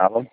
Alô?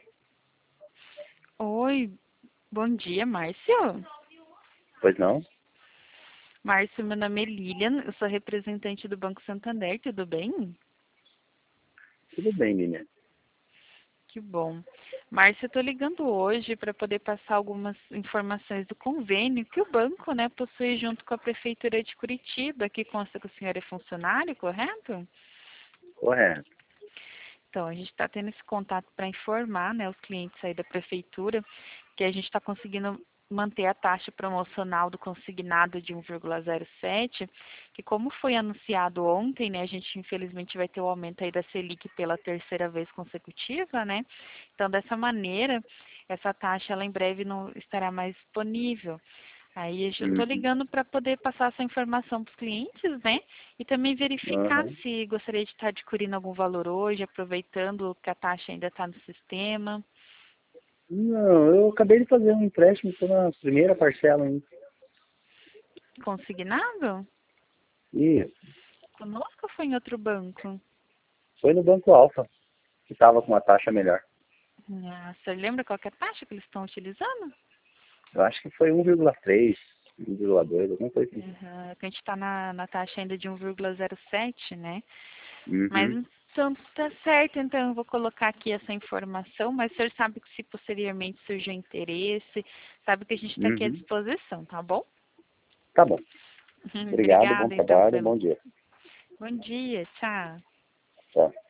Oi, bom dia, Márcio. Pois não? Márcio, meu nome é Lilian, eu sou representante do Banco Santander, tudo bem? Tudo bem, Lilian. Que bom. Márcio, eu estou ligando hoje para poder passar algumas informações do convênio que o banco, possui junto com a Prefeitura de Curitiba, que consta que o senhor é funcionário, correto? Correto. Então, a gente está tendo esse contato para informar, os clientes aí da prefeitura que a gente está conseguindo manter a taxa promocional do consignado de 1,07, que como foi anunciado ontem, a gente infelizmente vai ter o aumento aí da Selic pela terceira vez consecutiva, né? Então, dessa maneira, essa taxa ela em breve não estará mais disponível. Aí eu estou Uhum. ligando para poder passar essa informação para os clientes, né? E também verificar Uhum. se gostaria de estar adquirindo algum valor hoje, aproveitando que a taxa ainda está no sistema. Não, eu acabei de fazer um empréstimo, estou na primeira parcela ainda. Consignado? Isso. Conosco ou foi em outro banco? Foi no Banco Alfa, que estava com uma taxa melhor. Ah, o senhor lembra qual que é a taxa que eles estão utilizando? Eu acho que foi 1,3, 1,2, alguma coisa assim. Uhum, que a gente está na taxa ainda de 1,07, né? Mas Uhum. então tá certo, então eu vou colocar aqui essa informação, mas o senhor sabe que se posteriormente surgir interesse, sabe que a gente está aqui à Uhum. disposição, tá bom? Tá bom. Obrigado, bom Obrigada, então. trabalho, bom dia. Bom dia, tchau. Tchau.